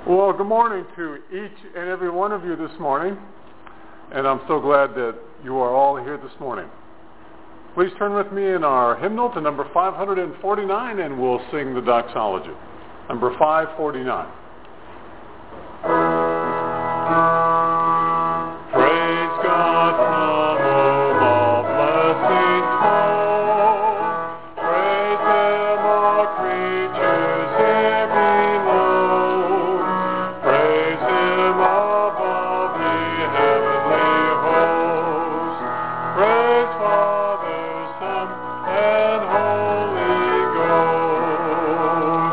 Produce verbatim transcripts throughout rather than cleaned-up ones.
Well, good morning to each and every one of you this morning, and I'm so glad that you are all here this morning. Please turn with me in our hymnal to number five forty-nine, and we'll sing the doxology. Number five forty-nine. Praise God from whom all blessings flow. Praise Him, all creatures here below. Praise Him above the heavenly hosts. Praise Father, Son, and Holy Ghost.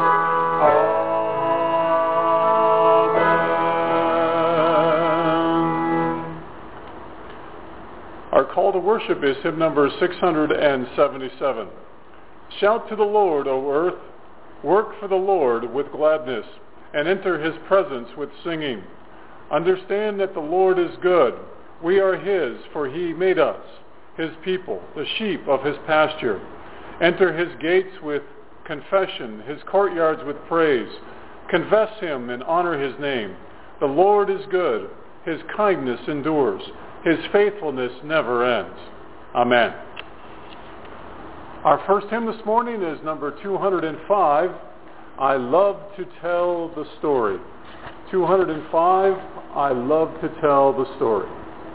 Amen. Our call to worship is hymn number six seventy-seven. Shout to the Lord, O earth, work for the Lord with gladness, and enter His presence with singing. Understand that the Lord is good. We are His, for He made us, His people, the sheep of His pasture. Enter His gates with confession, His courtyards with praise. Confess Him and honor His name. The Lord is good. His kindness endures. His faithfulness never ends. Amen. Our first hymn this morning is number two oh five, I Love to Tell the Story. two oh five, I Love to Tell the Story.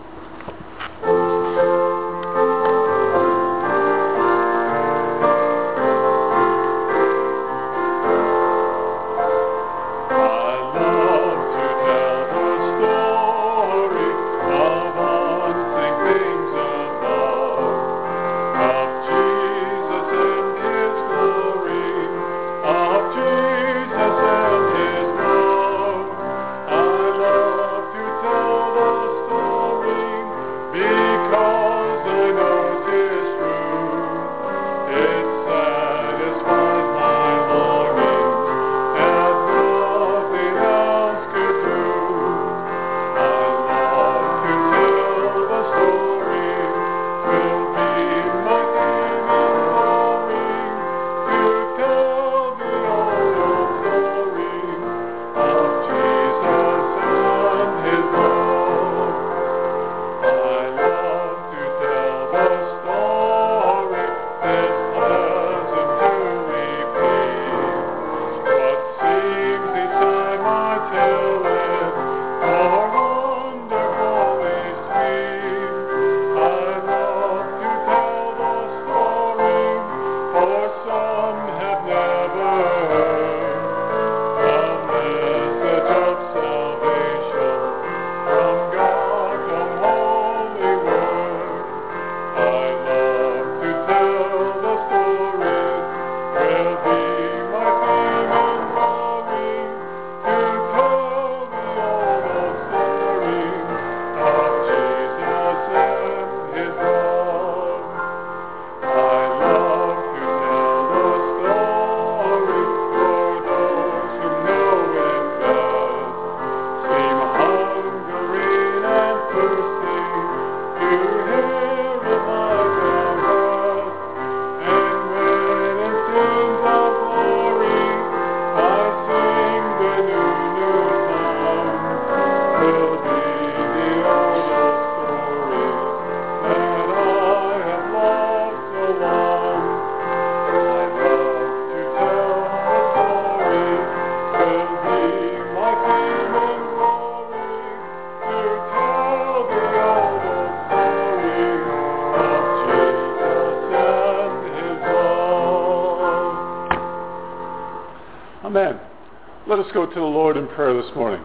Amen. Let us go to the Lord in prayer this morning.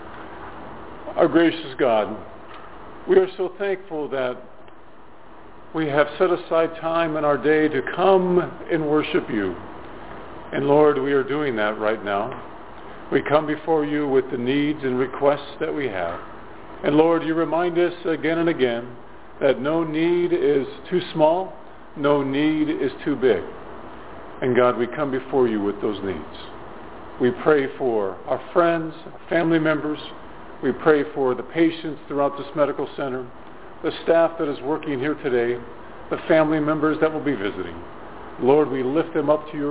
Our gracious God, we are so thankful that we have set aside time in our day to come and worship you. And Lord, we are doing that right now. We come before you with the needs and requests that we have. And Lord, you remind us again and again that no need is too small, no need is too big. And God, we come before you with those needs. We pray for our friends, family members. We pray for the patients throughout this medical center, the staff that is working here today, the family members that will be visiting. Lord, we lift them up to you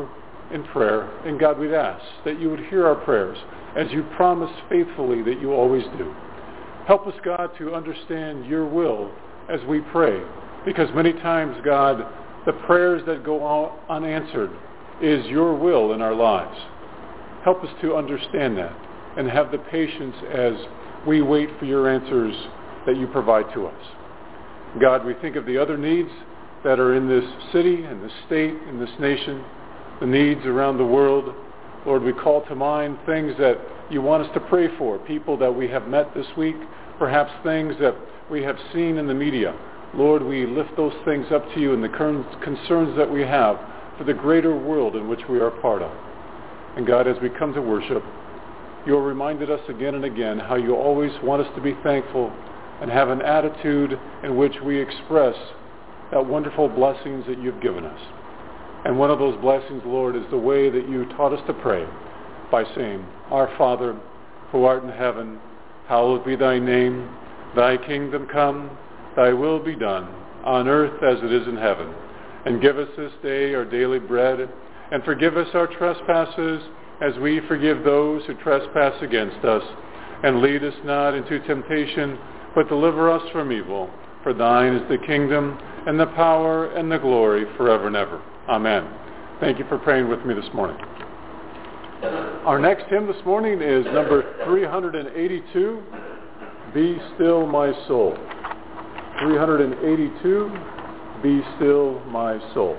in prayer. And God, we'd ask that you would hear our prayers as you promise faithfully that you always do. Help us, God, to understand your will as we pray, because many times, God, the prayers that go unanswered is your will in our lives. Help us to understand that and have the patience as we wait for your answers that you provide to us. God, we think of the other needs that are in this city, in this state, in this nation, the needs around the world. Lord, we call to mind things that you want us to pray for, people that we have met this week, perhaps things that we have seen in the media. Lord, we lift those things up to you and the concerns that we have for the greater world in which we are part of. And God, as we come to worship, you have reminded us again and again how you always want us to be thankful and have an attitude in which we express that wonderful blessings that you've given us. And one of those blessings, Lord, is the way that you taught us to pray by saying, Our Father, who art in heaven, hallowed be thy name. Thy kingdom come, thy will be done, on earth as it is in heaven. And give us this day our daily bread, and forgive us our trespasses, as we forgive those who trespass against us. And lead us not into temptation, but deliver us from evil. For thine is the kingdom, and the power, and the glory, forever and ever. Amen. Thank you for praying with me this morning. Our next hymn this morning is number three hundred eighty-two, Be Still My Soul. three hundred eighty-two, Be Still My Soul.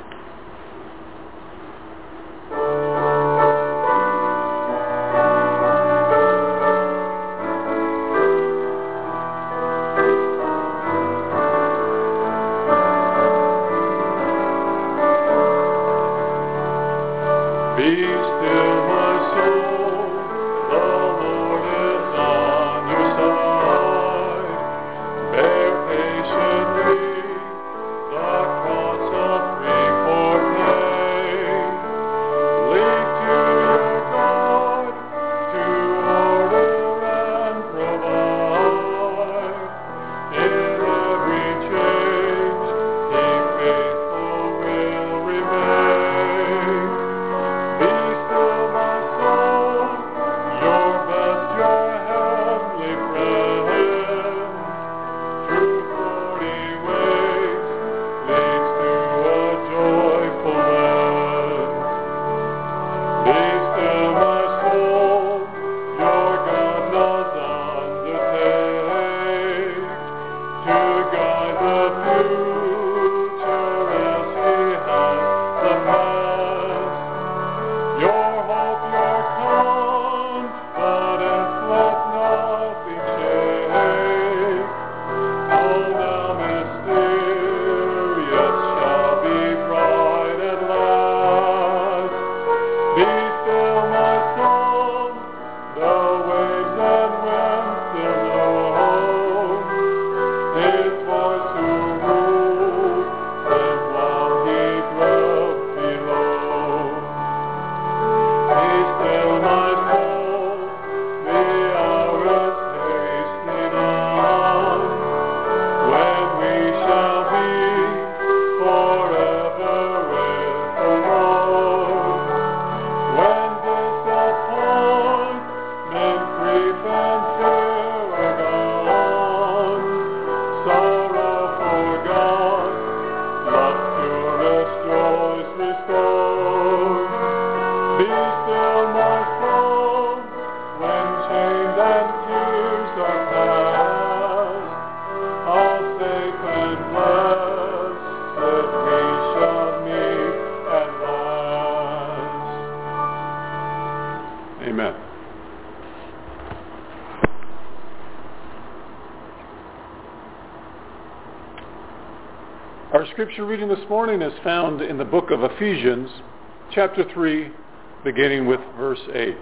Our scripture reading this morning is found in the book of Ephesians, chapter three, beginning with verse eight.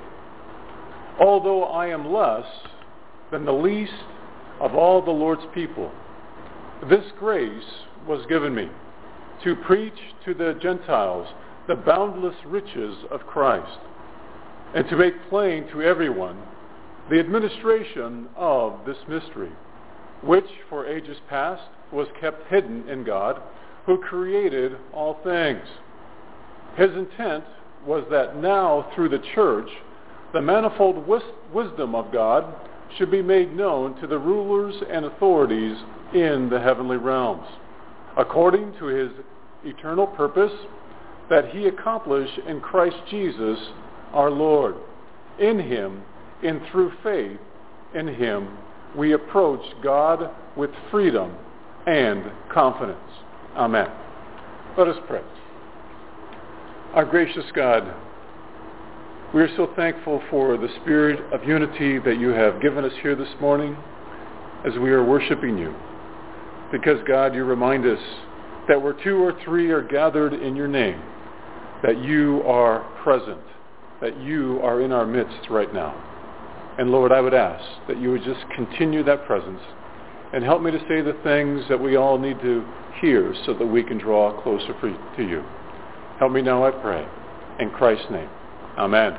Although I am less than the least of all the Lord's people, this grace was given me to preach to the Gentiles the boundless riches of Christ, and to make plain to everyone the administration of this mystery, which for ages past was kept hidden in God, who created all things. His intent was that now, through the church, the manifold wis- wisdom of God should be made known to the rulers and authorities in the heavenly realms, according to his eternal purpose that he accomplished in Christ Jesus our Lord. In him, and through faith in him, we approach God with freedom and confidence. Amen. Let us pray. Our gracious God, we are so thankful for the spirit of unity that you have given us here this morning as we are worshiping you. Because, God, you remind us that where two or three are gathered in your name, that you are present, that you are in our midst right now. And Lord, I would ask that you would just continue that presence and help me to say the things that we all need to hear so that we can draw closer to you. Help me now, I pray. In Christ's name. Amen.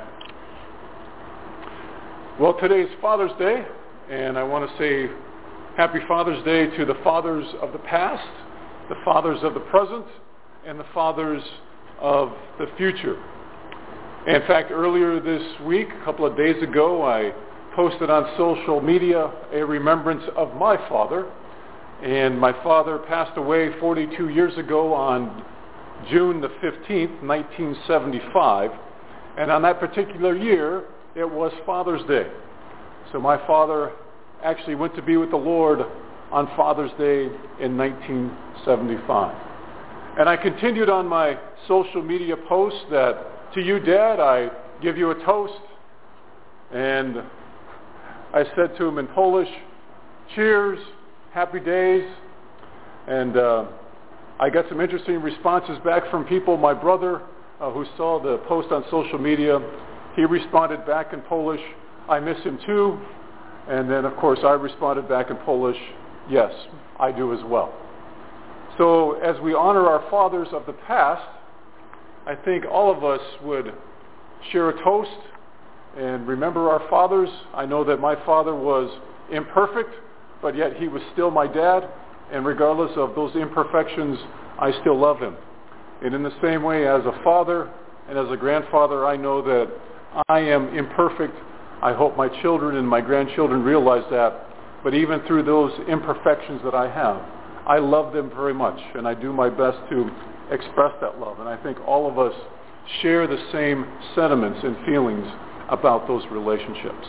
Well, today is Father's Day, and I want to say Happy Father's Day to the fathers of the past, the fathers of the present, and the fathers of the future. In fact, earlier this week, a couple of days ago, I posted on social media a remembrance of my father. And my father passed away forty-two years ago on June the fifteenth, nineteen seventy-five. And on that particular year, it was Father's Day. So my father actually went to be with the Lord on Father's Day in nineteen seventy-five. And I continued on my social media post that, to you, Dad, I give you a toast. And I said to him in Polish, cheers, happy days. And uh, I got some interesting responses back from people. My brother, uh, who saw the post on social media, he responded back in Polish, I miss him too. And then, of course, I responded back in Polish, yes, I do as well. So as we honor our fathers of the past, I think all of us would share a toast and remember our fathers. I know that my father was imperfect, but yet he was still my dad, and regardless of those imperfections, I still love him. And in the same way, as a father and as a grandfather, I know that I am imperfect. I hope my children and my grandchildren realize that. But even through those imperfections that I have, I love them very much, and I do my best to express that love. And I think all of us share the same sentiments and feelings about those relationships.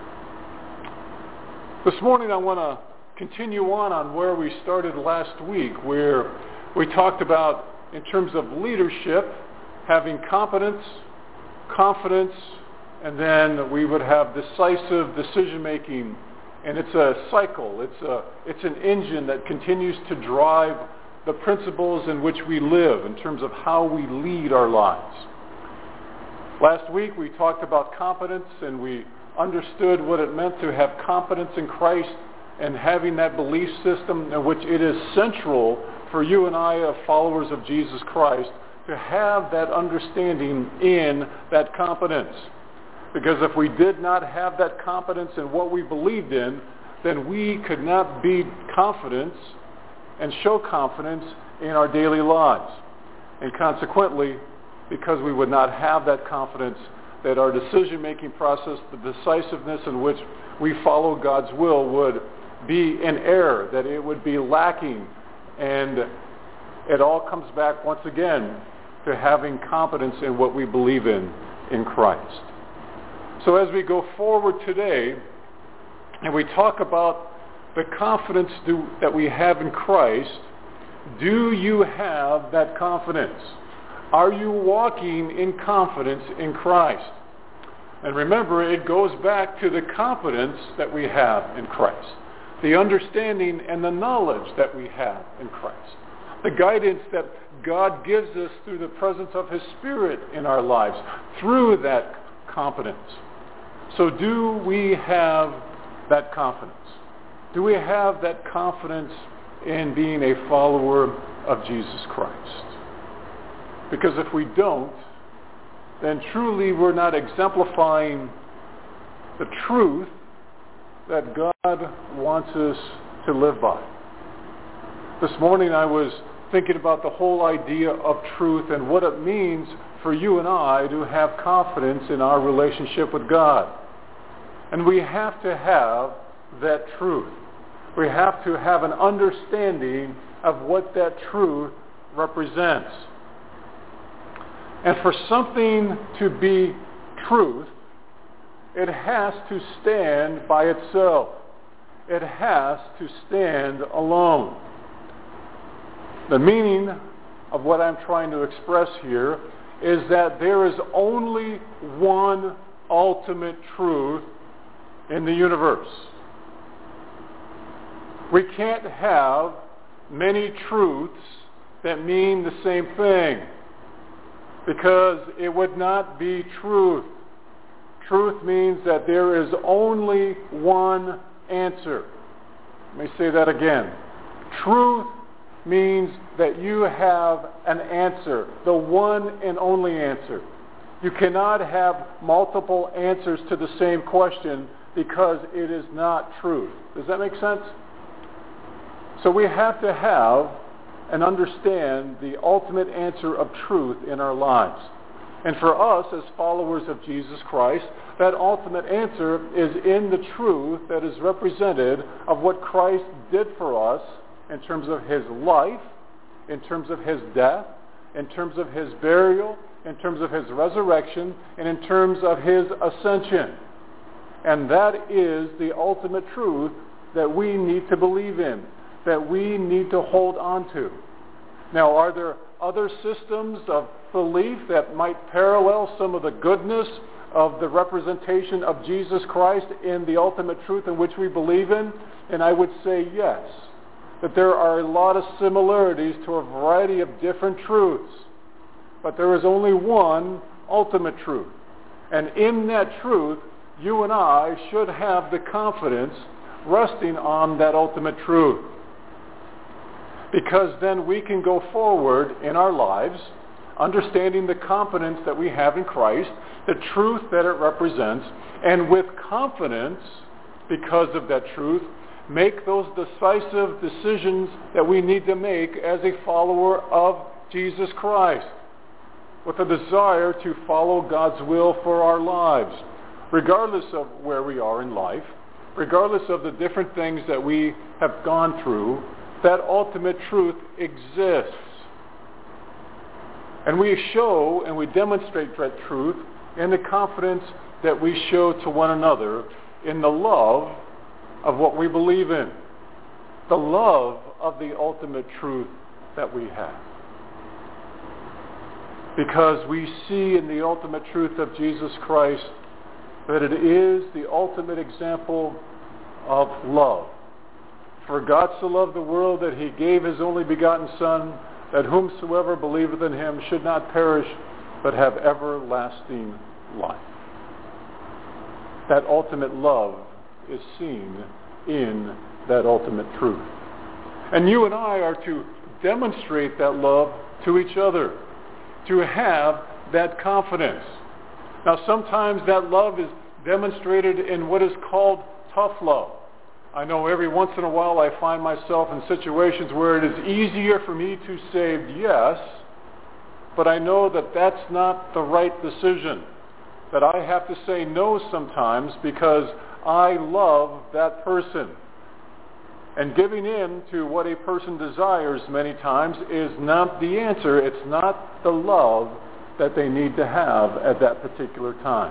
This morning I want to continue on on where we started last week, where we talked about, in terms of leadership, having competence, confidence, and then we would have decisive decision-making. And it's a cycle. It's a, it's an engine that continues to drive the principles in which we live in terms of how we lead our lives. Last week we talked about competence, and we understood what it meant to have confidence in Christ and having that belief system in which it is central for you and I, as followers of Jesus Christ, to have that understanding in that competence. Because if we did not have that confidence in what we believed in, then we could not be confident and show confidence in our daily lives. And consequently, because we would not have that confidence, that our decision-making process, the decisiveness in which we follow God's will, would be in error, that it would be lacking. And it all comes back once again to having confidence in what we believe in, in Christ. So as we go forward today, and we talk about the confidence do, that we have in Christ, do you have that confidence? Are you walking in confidence in Christ? And remember, it goes back to the confidence that we have in Christ, the understanding and the knowledge that we have in Christ, the guidance that God gives us through the presence of His Spirit in our lives, through that confidence. So do we have that confidence? Do we have that confidence in being a follower of Jesus Christ? Because if we don't, then truly we're not exemplifying the truth that God wants us to live by. This morning I was thinking about the whole idea of truth and what it means for you and I to have confidence in our relationship with God. And we have to have that truth. We have to have an understanding of what that truth represents. And for something to be truth, it has to stand by itself. It has to stand alone. The meaning of what I'm trying to express here is that there is only one ultimate truth in the universe. We can't have many truths that mean the same thing, because it would not be truth. Truth means that there is only one answer. Let me say that again. Truth means that you have an answer, the one and only answer. You cannot have multiple answers to the same question, because it is not truth. Does that make sense? So we have to have and understand the ultimate answer of truth in our lives. And for us as followers of Jesus Christ, that ultimate answer is in the truth that is represented of what Christ did for us in terms of his life, in terms of his death, in terms of his burial, in terms of his resurrection, and in terms of his ascension. And that is the ultimate truth that we need to believe in, that we need to hold on to. Now, are there other systems of belief that might parallel some of the goodness of the representation of Jesus Christ in the ultimate truth in which we believe in? And I would say yes, that there are a lot of similarities to a variety of different truths. But there is only one ultimate truth. And in that truth, you and I should have the confidence resting on that ultimate truth. Because then we can go forward in our lives understanding the confidence that we have in Christ, the truth that it represents, and with confidence, because of that truth, make those decisive decisions that we need to make as a follower of Jesus Christ, with a desire to follow God's will for our lives, regardless of where we are in life, regardless of the different things that we have gone through. That ultimate truth exists. And we show and we demonstrate that truth in the confidence that we show to one another in the love of what we believe in, the love of the ultimate truth that we have. Because we see in the ultimate truth of Jesus Christ that it is the ultimate example of love. For God so loved the world that he gave his only begotten Son, that whomsoever believeth in him should not perish, but have everlasting life. That ultimate love is seen in that ultimate truth. And you and I are to demonstrate that love to each other, to have that confidence. Now, sometimes that love is demonstrated in what is called tough love. I know every once in a while I find myself in situations where it is easier for me to say yes, but I know that that's not the right decision, that I have to say no sometimes because I love that person. And giving in to what a person desires many times is not the answer. It's not the love that they need to have at that particular time.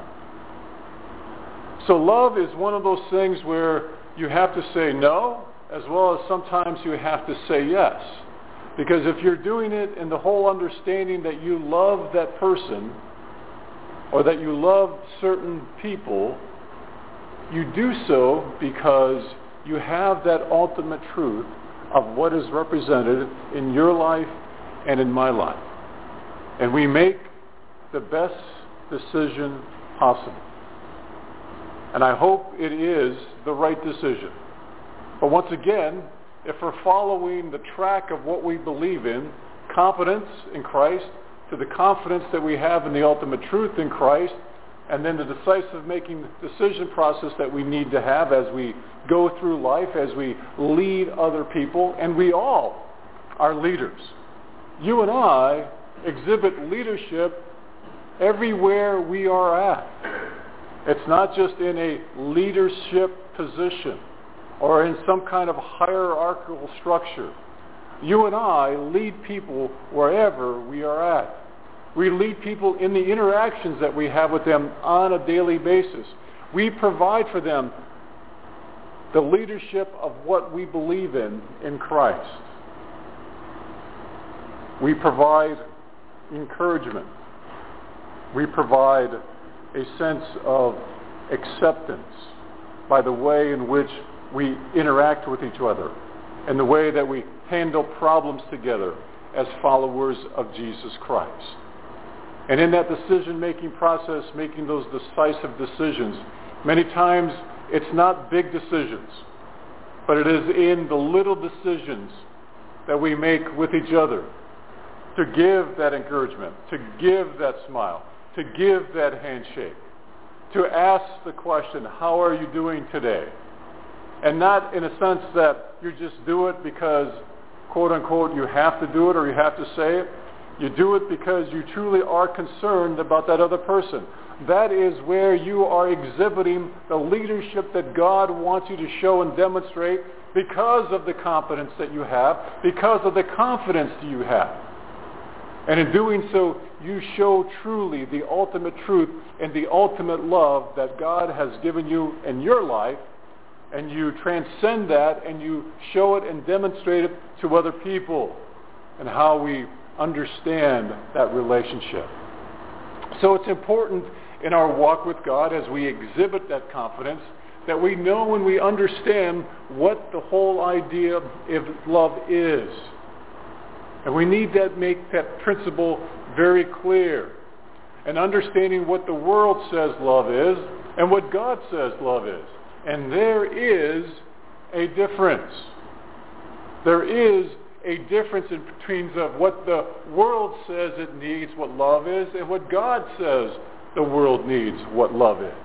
So love is one of those things where you have to say no, as well as sometimes you have to say yes. Because if you're doing it in the whole understanding that you love that person, or that you love certain people, you do so because you have that ultimate truth of what is represented in your life and in my life. And we make the best decision possible. And I hope it is the right decision. But once again, if we're following the track of what we believe in, confidence in Christ, to the confidence that we have in the ultimate truth in Christ, and then the decisive making decision process that we need to have as we go through life, as we lead other people, and we all are leaders. You and I exhibit leadership everywhere we are at. It's not just in a leadership position or in some kind of hierarchical structure. You and I lead people wherever we are at. We lead people in the interactions that we have with them on a daily basis. We provide for them the leadership of what we believe in in Christ. We provide encouragement. We provide a sense of acceptance by the way in which we interact with each other and the way that we handle problems together as followers of Jesus Christ. And in that decision-making process, making those decisive decisions, many times it's not big decisions, but it is in the little decisions that we make with each other to give that encouragement, to give that smile, to give that handshake, to ask the question, how are you doing today? And not in a sense that you just do it because, quote unquote, you have to do it or you have to say it. You do it because you truly are concerned about that other person. That is where you are exhibiting the leadership that God wants you to show and demonstrate because of the competence that you have, because of the confidence that you have. And in doing so, you show truly the ultimate truth and the ultimate love that God has given you in your life, and you transcend that and you show it and demonstrate it to other people and how we understand that relationship. So it's important in our walk with God as we exhibit that confidence that we know and we understand what the whole idea of love is. And we need to make that principle very clear. And understanding what the world says love is and what God says love is. And there is a difference. There is a difference in between of what the world says it needs, what love is, and what God says the world needs, what love is.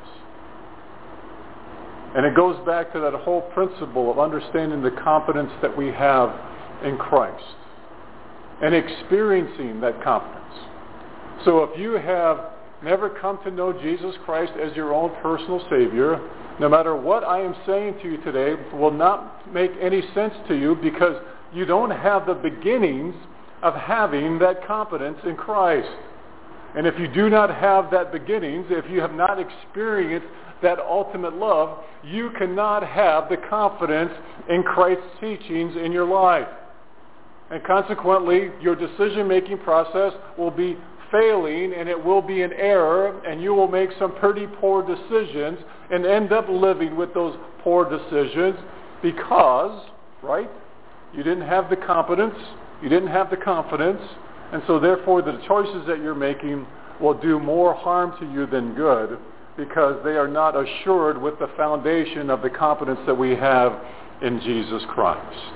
And it goes back to that whole principle of understanding the confidence that we have in Christ and experiencing that confidence. So if you have never come to know Jesus Christ as your own personal Savior, no matter what I am saying to you today will not make any sense to you because you don't have the beginnings of having that confidence in Christ. And if you do not have that beginnings, if you have not experienced that ultimate love, you cannot have the confidence in Christ's teachings in your life. And consequently, your decision-making process will be failing and it will be an error and you will make some pretty poor decisions and end up living with those poor decisions because, right, you didn't have the competence, you didn't have the confidence, and so therefore the choices that you're making will do more harm to you than good because they are not assured with the foundation of the confidence that we have in Jesus Christ.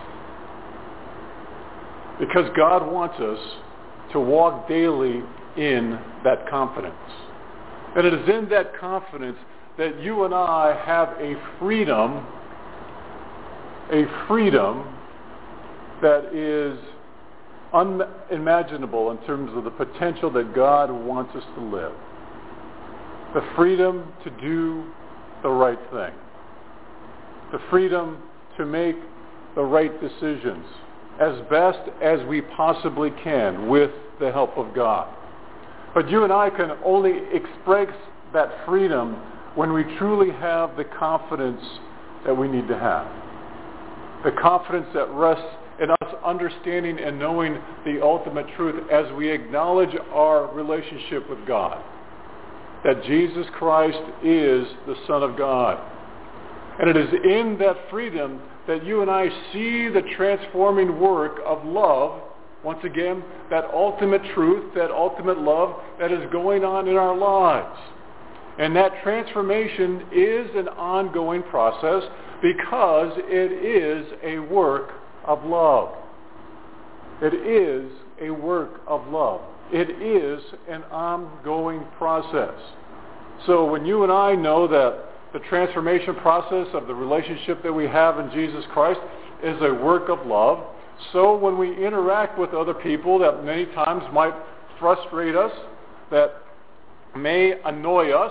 Because God wants us to walk daily in that confidence. And it is in that confidence that you and I have a freedom, a freedom that is unimaginable in terms of the potential that God wants us to live. The freedom to do the right thing. The freedom to make the right decisions as best as we possibly can with the help of God. But you and I can only express that freedom when we truly have the confidence that we need to have. The confidence that rests in us understanding and knowing the ultimate truth as we acknowledge our relationship with God. That Jesus Christ is the Son of God. And it is in that freedom that you and I see the transforming work of love, once again, that ultimate truth, that ultimate love that is going on in our lives. And that transformation is an ongoing process because it is a work of love. It is a work of love. It is an ongoing process. So when you and I know that the transformation process of the relationship that we have in Jesus Christ is a work of love, so when we interact with other people that many times might frustrate us, that may annoy us,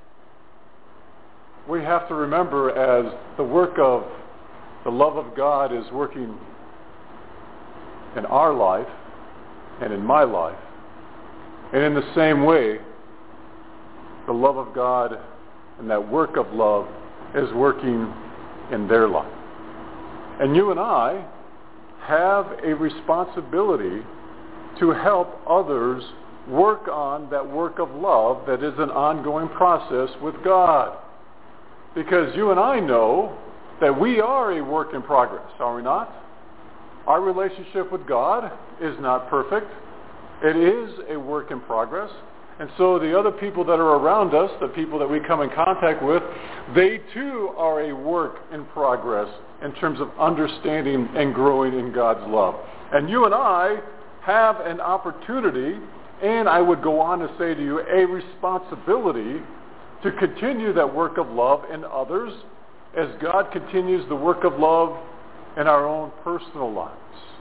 we have to remember as the work of the love of God is working in our life and in my life, and in the same way, the love of God and that work of love is working in their life. And you and I have a responsibility to help others work on that work of love that is an ongoing process with God. Because you and I know that we are a work in progress, are we not? Our relationship with God is not perfect. It is a work in progress. And so the other people that are around us, the people that we come in contact with, they too are a work in progress in terms of understanding and growing in God's love. And you and I have an opportunity, and I would go on to say to you, a responsibility to continue that work of love in others as God continues the work of love in our own personal lives.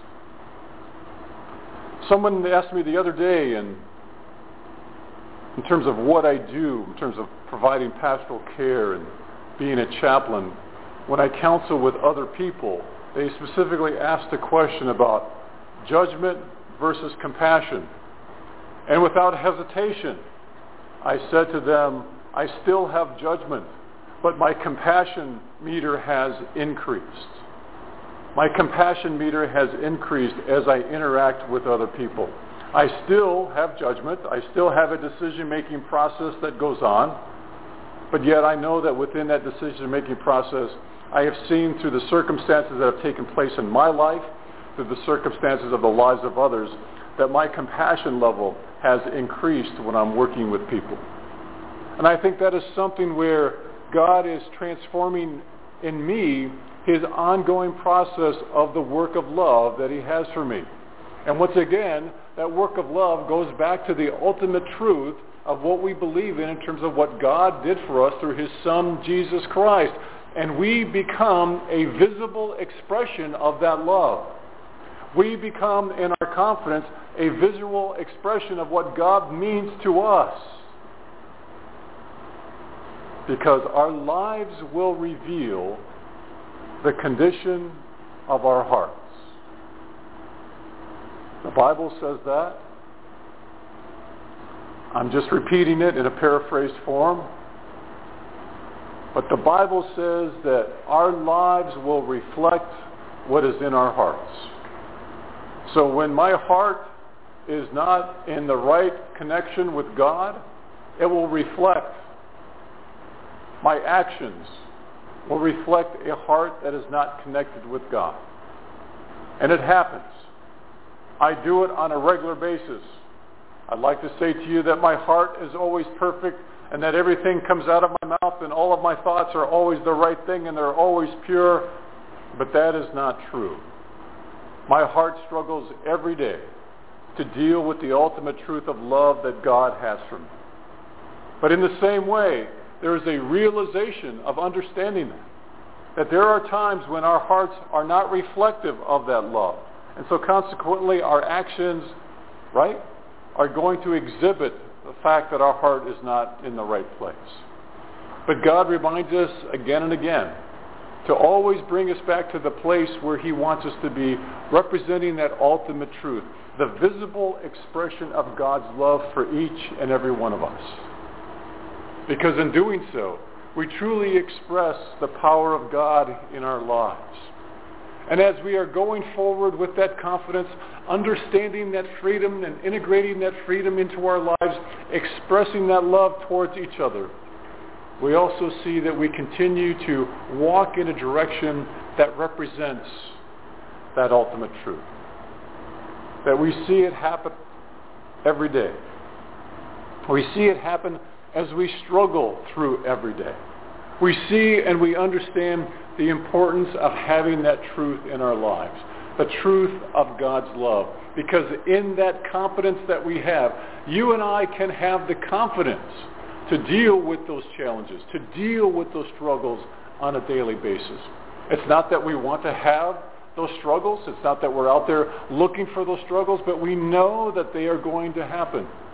Someone asked me the other day, and in terms of what I do, in terms of providing pastoral care and being a chaplain, when I counsel with other people, they specifically asked a question about judgment versus compassion. And without hesitation, I said to them, I still have judgment, but my compassion meter has increased. My compassion meter has increased as I interact with other people. I still have judgment. I still have a decision-making process that goes on. But yet I know that within that decision-making process, I have seen through the circumstances that have taken place in my life, through the circumstances of the lives of others, that my compassion level has increased when I'm working with people. And I think that is something where God is transforming in me his ongoing process of the work of love that he has for me. And once again, that work of love goes back to the ultimate truth of what we believe in in terms of what God did for us through his Son, Jesus Christ. And we become a visible expression of that love. We become, in our confidence, a visual expression of what God means to us. Because our lives will reveal the condition of our hearts. The Bible says that. I'm just repeating it in a paraphrased form. But the Bible says that our lives will reflect what is in our hearts. So when my heart is not in the right connection with God, it will reflect. My actions will reflect a heart that is not connected with God. And it happens. I do it on a regular basis. I'd like to say to you that my heart is always perfect and that everything comes out of my mouth and all of my thoughts are always the right thing and they're always pure. But that is not true. My heart struggles every day to deal with the ultimate truth of love that God has for me. But in the same way, there is a realization of understanding that. That there are times when our hearts are not reflective of that love. And so consequently, our actions, right, are going to exhibit the fact that our heart is not in the right place. But God reminds us again and again to always bring us back to the place where he wants us to be, representing that ultimate truth, the visible expression of God's love for each and every one of us. Because in doing so, we truly express the power of God in our lives. And as we are going forward with that confidence, understanding that freedom and integrating that freedom into our lives, expressing that love towards each other, we also see that we continue to walk in a direction that represents that ultimate truth. That we see it happen every day. We see it happen as we struggle through every day. We see and we understand the importance of having that truth in our lives, the truth of God's love. Because in that confidence that we have, you and I can have the confidence to deal with those challenges, to deal with those struggles on a daily basis. It's not that we want to have those struggles. It's not that we're out there looking for those struggles, but we know that they are going to happen.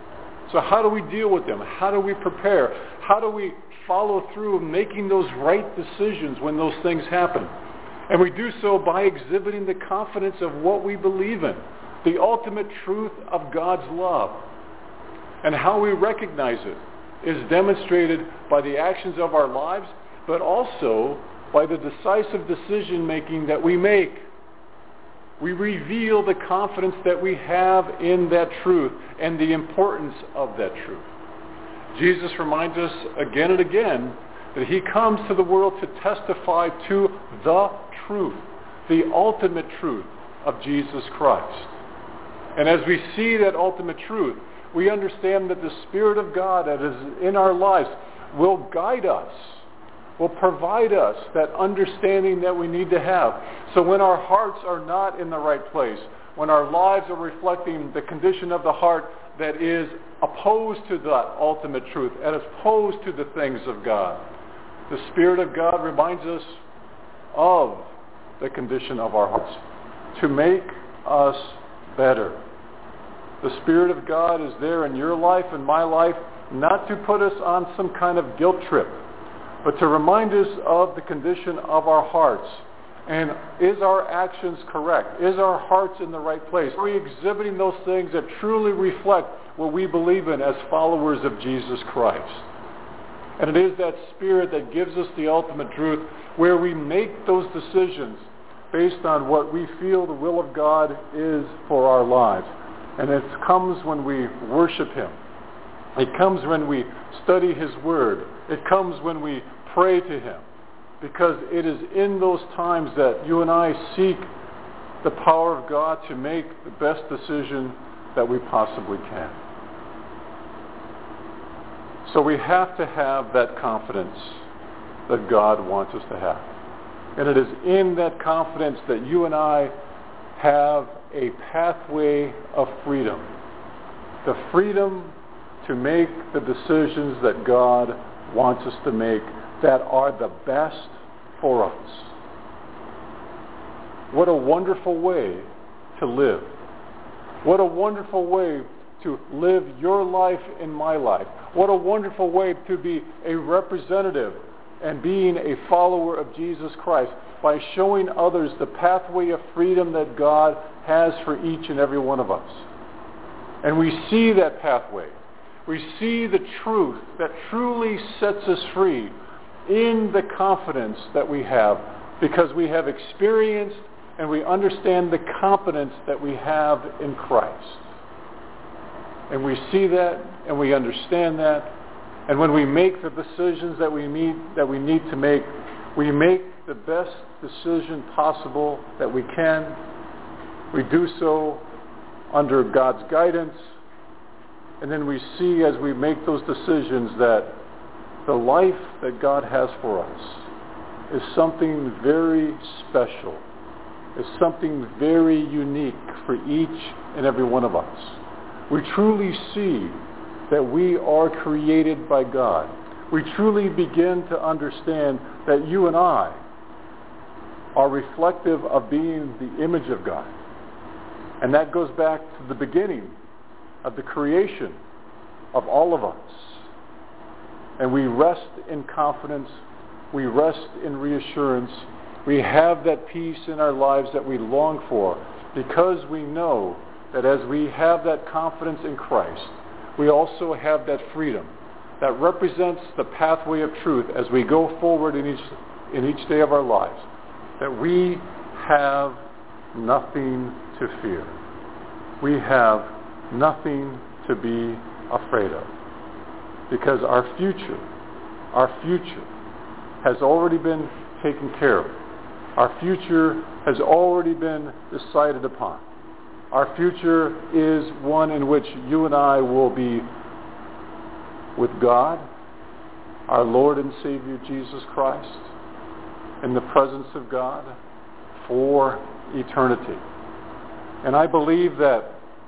So how do we deal with them? How do we prepare? How do we follow through making those right decisions when those things happen? And we do so by exhibiting the confidence of what we believe in, the ultimate truth of God's love. And how we recognize it is demonstrated by the actions of our lives, but also by the decisive decision-making that we make. We reveal the confidence that we have in that truth and the importance of that truth. Jesus reminds us again and again that he comes to the world to testify to the truth, the ultimate truth of Jesus Christ. And as we see that ultimate truth, we understand that the Spirit of God that is in our lives will guide us, will provide us that understanding that we need to have. So when our hearts are not in the right place, when our lives are reflecting the condition of the heart that is opposed to that ultimate truth and opposed to the things of God, the Spirit of God reminds us of the condition of our hearts to make us better. The Spirit of God is there in your life and my life not to put us on some kind of guilt trip, but to remind us of the condition of our hearts. And is our actions correct? Is our hearts in the right place? Are we exhibiting those things that truly reflect what we believe in as followers of Jesus Christ? And it is that Spirit that gives us the ultimate truth where we make those decisions based on what we feel the will of God is for our lives. And it comes when we worship him. It comes when we study his word. It comes when we pray to him. Because it is in those times that you and I seek the power of God to make the best decision that we possibly can. So we have to have that confidence that God wants us to have. And it is in that confidence that you and I have a pathway of freedom. The freedom to make the decisions that God wants us to make that are the best for us. What a wonderful way to live. What a wonderful way to live your life in my life. What a wonderful way to be a representative and being a follower of Jesus Christ by showing others the pathway of freedom that God has for each and every one of us. And we see that pathway. We see the truth that truly sets us free in the confidence that we have because we have experienced and we understand the competence that we have in Christ. And we see that and we understand that. And when we make the decisions that we need, that we need to make, we make the best decision possible that we can. We do so under God's guidance. And then we see as we make those decisions that the life that God has for us is something very special, is something very unique for each and every one of us. We truly see that we are created by God. We truly begin to understand that you and I are reflective of being the image of God. And that goes back to the beginning of the creation of all of us. And we rest in confidence. We rest in reassurance. We have that peace in our lives that we long for because we know that as we have that confidence in Christ, we also have that freedom that represents the pathway of truth as we go forward in each, in each day of our lives, that we have nothing to fear. We have nothing to be afraid of because our future, our future has already been taken care of. Our future has already been decided upon. Our future is one in which you and I will be with God, our Lord and Savior Jesus Christ, in the presence of God for eternity. And I believe that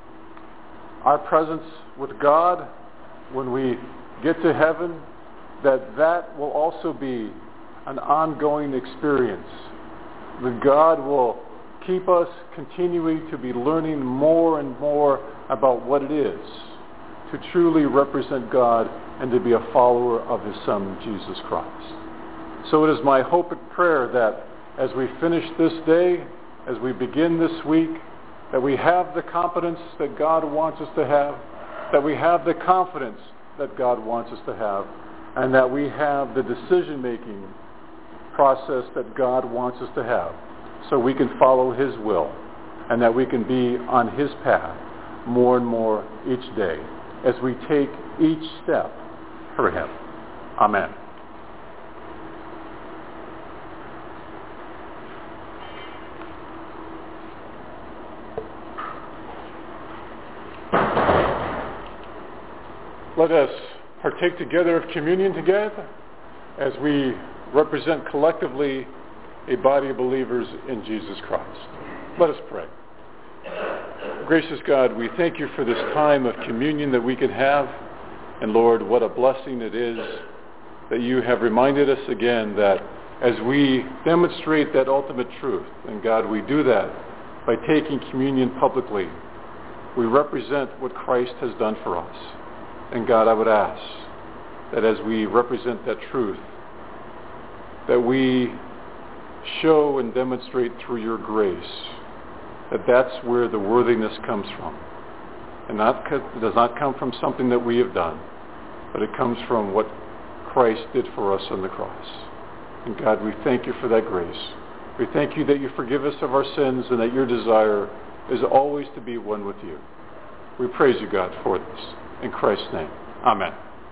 our presence with God when we get to heaven, that that will also be an ongoing experience. That God will keep us continuing to be learning more and more about what it is to truly represent God and to be a follower of his Son, Jesus Christ. So it is my hope and prayer that as we finish this day, as we begin this week, that we have the confidence that God wants us to have, that we have the confidence that God wants us to have, and that we have the decision-making process that God wants us to have, so we can follow his will, and that we can be on his path more and more each day as we take each step for him. Amen. Let us partake together of communion together as we represent collectively a body of believers in Jesus Christ. Let us pray. Gracious God, we thank you for this time of communion that we can have. And Lord, what a blessing it is that you have reminded us again that as we demonstrate that ultimate truth, and God, we do that by taking communion publicly, we represent what Christ has done for us. And God, I would ask that as we represent that truth, that we show and demonstrate through your grace that that's where the worthiness comes from. And not, it does not come from something that we have done, but it comes from what Christ did for us on the cross. And God, we thank you for that grace. We thank you that you forgive us of our sins and that your desire is always to be one with you. We praise you, God, for this. In Christ's name, amen.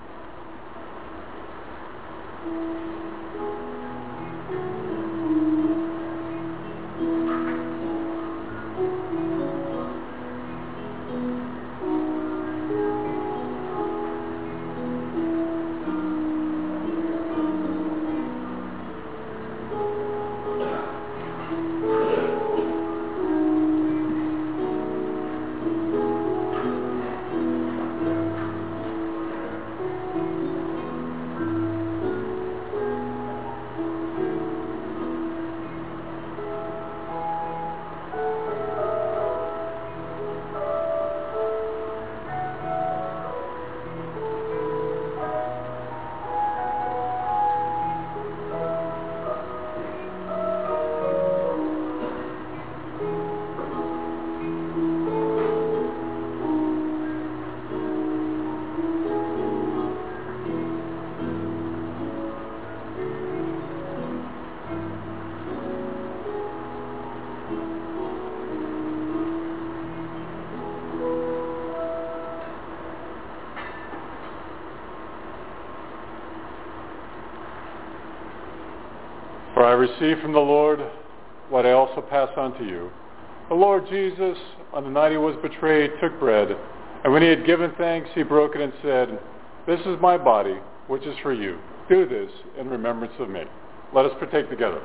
For I received from the Lord what I also pass on to you. The Lord Jesus, on the night he was betrayed, took bread, and when he had given thanks, he broke it and said, "This is my body, which is for you. Do this in remembrance of me." Let us partake together.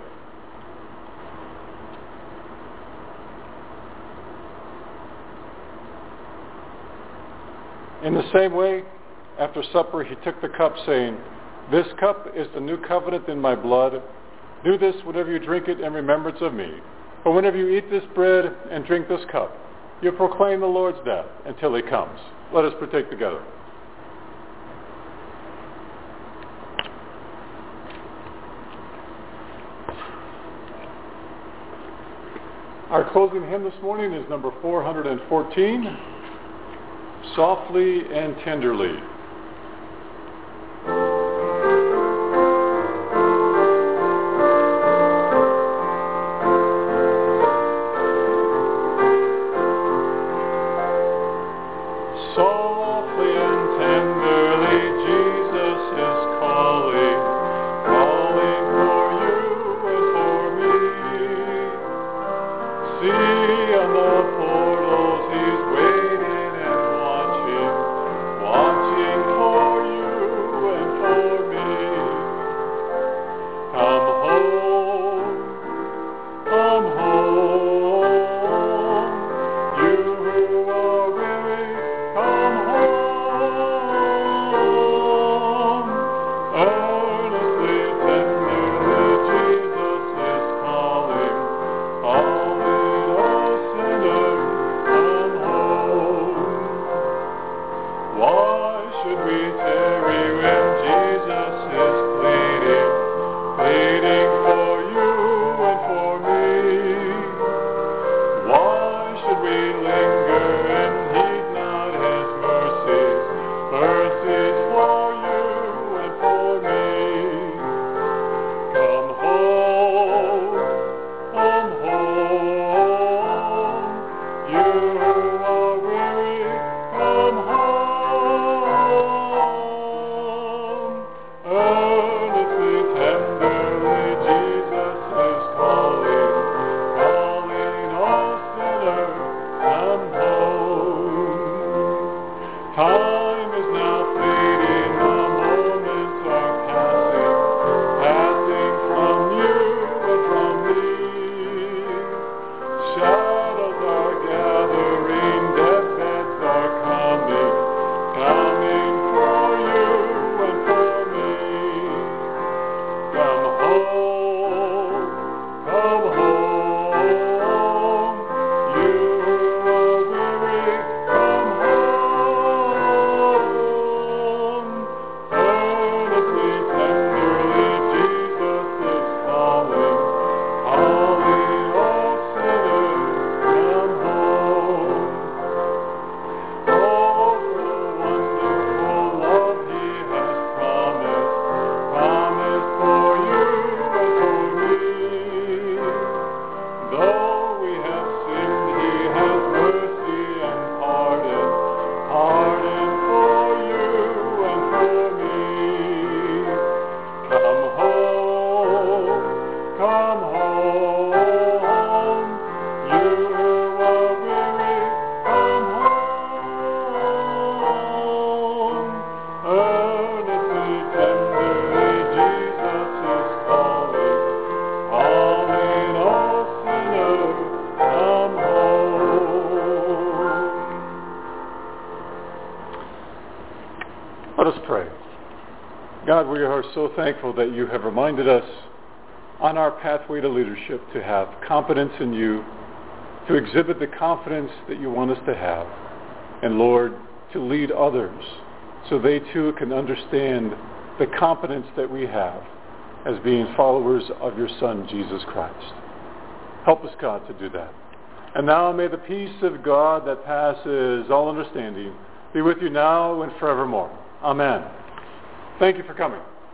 In the same way, after supper, he took the cup, saying, "This cup is the new covenant in my blood. Do this whenever you drink it in remembrance of me. For whenever you eat this bread and drink this cup, you proclaim the Lord's death until he comes." Let us partake together. Our closing hymn this morning is number four hundred fourteen, "Softly and Tenderly." Watching God, we are so thankful that you have reminded us on our pathway to leadership to have confidence in you, to exhibit the confidence that you want us to have, and Lord, to lead others so they too can understand the confidence that we have as being followers of your Son, Jesus Christ. Help us, God, to do that. And now may the peace of God that passes all understanding be with you now and forevermore. Amen. Thank you for coming.